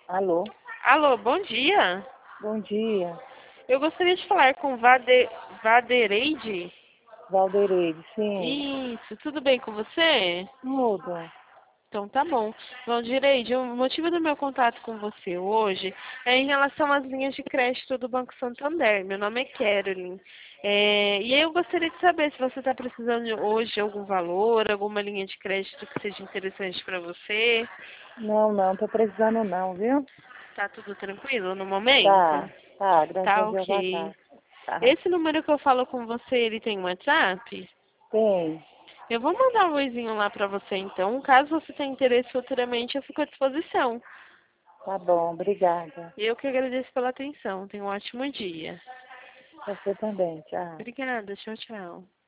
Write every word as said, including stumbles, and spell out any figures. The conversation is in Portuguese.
Alô, Alô, bom dia. bom dia. Eu gostaria de falar com Vade... Vadereide. Valdeirede, sim. Isso, tudo bem com você? Tudo. Então tá bom. Valdereide, o motivo do meu contato com você hoje é em relação às linhas de crédito do Banco Santander. Meu nome é Carolyn. É, e aí eu gostaria de saber se você está precisando hoje de algum valor, alguma linha de crédito que seja interessante para você. Não, não, tô precisando não, viu? Tá tudo tranquilo no momento? Tá, tá, graças a Tá Deus já ok. tá. Tá. Esse número que eu falo com você, ele tem um WhatsApp? Tem. Eu vou mandar um oizinho lá pra você então. Caso você tenha interesse futuramente, eu fico à disposição. Tá bom, obrigada. Eu que agradeço pela atenção. Tenha um ótimo dia. Você também, tchau. Obrigada. Tchau, tchau.